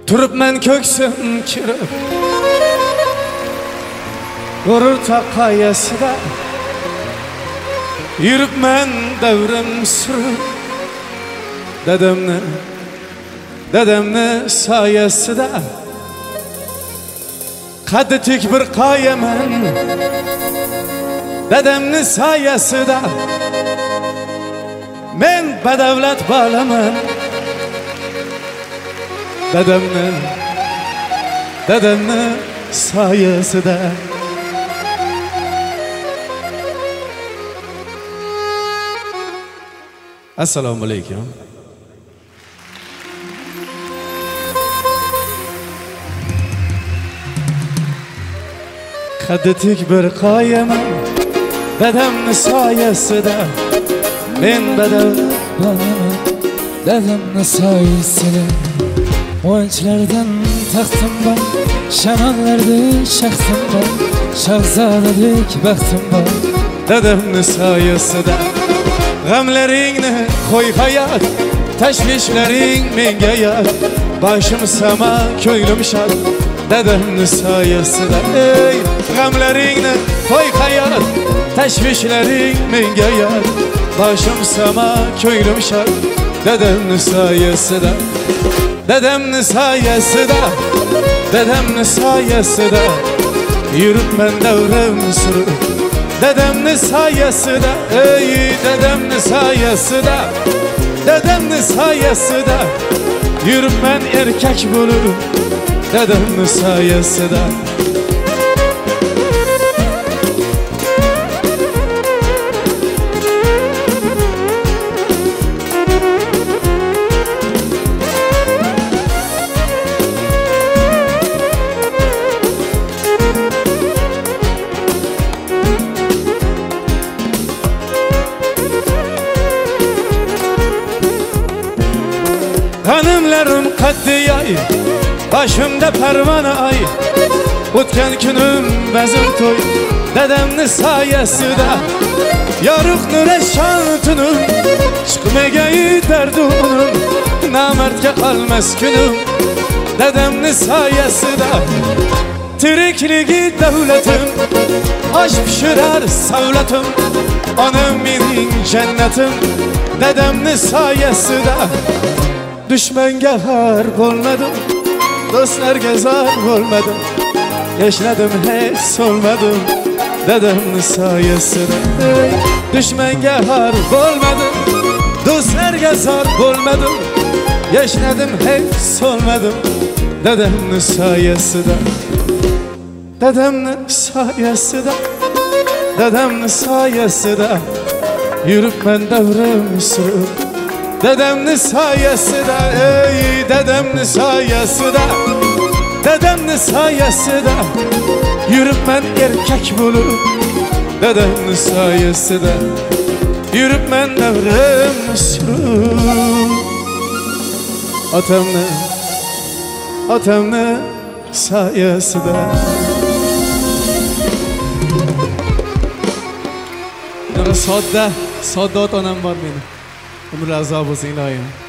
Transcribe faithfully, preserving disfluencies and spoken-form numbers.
Turibman ko'ksim kirib g'urur taqayasida yuribman davrim surib dadamni dadamni soyasida qaddi tik bir qoyaman dadamni soyasida men badavlat bolaman dadamni dadamni soyasida. Assalomu alaykum. Qaddi tik bir qoyaman dadamni soyasida men badavlat bolaman dadamni soyasida. O'yinchilardan taxtim bor, shamollarda shaxtim bor, shahzodadek baxtim bor dadamni soyasida. G'amlaringni qo'y hayot, tashvishlaring menga yot, boshim sama ko'nglim shod dadamni soyasida. Ey g'amlaringni qo'y hayot, tashvishlaring menga yot, boshim sama ko'nglim shod dadamni soyasida. Dadamni soyasida, dadamni soyasida yuribman davrim surib dadamni soyasida. Ey dadamni soyasida, dadamni soyasida yuribman erkak bo'lib dadamni soyasida. Hanımlarım qaddiyoy, başımda parvona ay, o'tgan kunim bazm to'y dadamni soyasida. Yorug' nurashon tunim chiqmagay dardunim, namardga qolmas kunim dadamni soyasida. Tirikligi davlatim, osh pishirar savlatim, onam mening jannatim dadamni soyasida. Düşmanga har bo'lmadim, do'stlarga zor bo'lmadim, yashadim hech so'lmadim dadamni soyasida. Düşmanga har bo'lmadim, do'stlarga zor bo'lmadim, yashadim hech so'lmadim dadamni soyasida. Dadamni soyasida, dadamni soyasida yuribman davrim surib dadamni soyasida. Ey dadamni soyasida, dadamni soyasida yuribman erkak bo'lib dadamni soyasida yuribman davrim surib otamni otamni soyasida. Yana sodda sodda ota-onam bor meni. Umr azo bo'lsin iloyim.